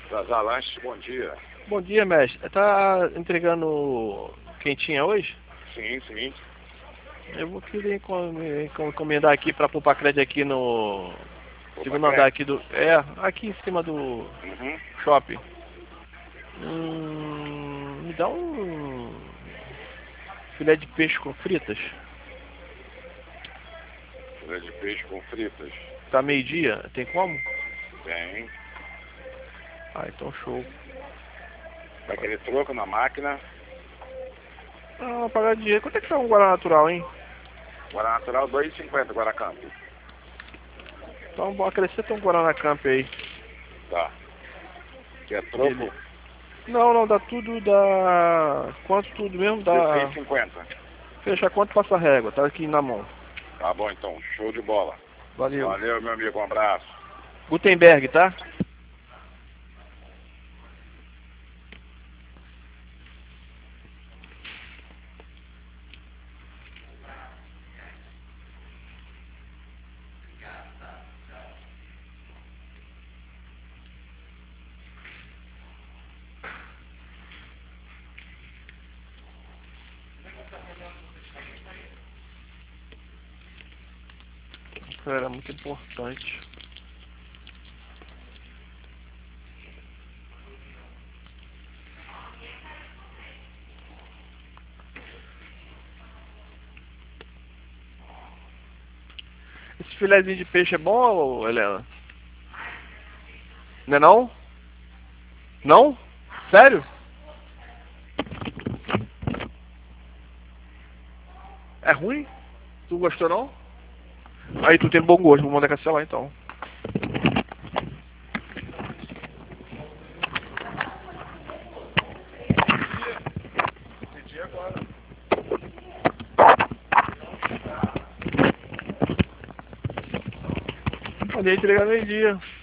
Zazá Lanches, bom dia. Bom dia, mestre. Tá entregando quentinha hoje? Sim, sim. Eu vou querer encomendar aqui para pôr pra crédito aqui no segundo andar aqui do... aqui em cima do Uhum. shopping. Me dá um filé de peixe com fritas. Filé de peixe com fritas. Tá meio-dia? Tem como? Tem. Ah, então show. Vai querer troco na máquina. Ah, pagar dinheiro. Quanto é que tá um Guaraná natural, hein? Guaraná natural, R$2,50 Guaracamp. Então acrescenta um Guaraná Camp aí. Tá. Quer troco? Beleza. Não, dá tudo, dá... Quanto tudo mesmo? Dá... R$16,50. Fecha quanto passa a régua, tá aqui na mão. Tá bom então, show de bola. Valeu. Valeu, meu amigo, um abraço. Gutenberg, tá? Era muito importante. Esse filézinho de peixe é bom, Helena? Não é não? Não? Sério? É ruim? Tu gostou não? Aí tu tem bom gosto, vou mandar cancelar então. Pedi agora. Mandei entregar meio-dia.